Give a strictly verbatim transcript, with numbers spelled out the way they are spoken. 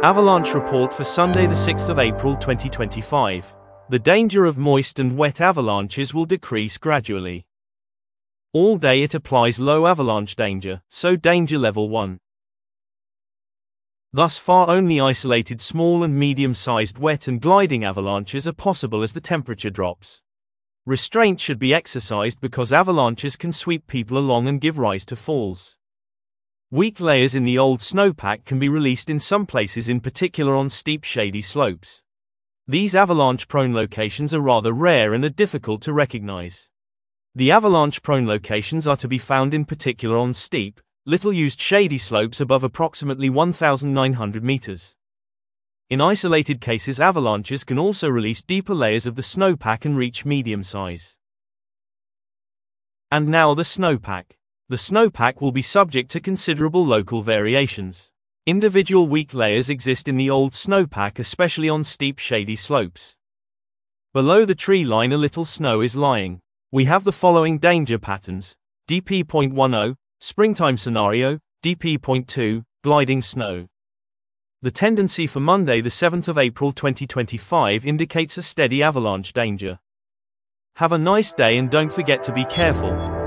Avalanche report for Sunday the sixth of April twenty twenty-five. The danger of moist and wet avalanches will decrease gradually. All day it applies low avalanche danger, so danger level one. Thus far only isolated small and medium-sized wet and gliding avalanches are possible as the temperature drops. Restraint should be exercised because avalanches can sweep people along and give rise to falls. Weak layers in the old snowpack can be released in some places, in particular on steep shady slopes. These avalanche-prone locations are rather rare and are difficult to recognize. The avalanche-prone locations are to be found in particular on steep, little-used shady slopes above approximately one thousand nine hundred meters. In isolated cases, avalanches can also release deeper layers of the snowpack and reach medium size. And now the snowpack. The snowpack will be subject to considerable local variations. Individual weak layers exist in the old snowpack, especially on steep shady slopes. Below the tree line a little snow is lying. We have the following danger patterns: D P zero point one zero, springtime scenario, D P zero point two, gliding snow. The tendency for Monday the seventh of April twenty twenty-five indicates a steady avalanche danger. Have a nice day and don't forget to be careful.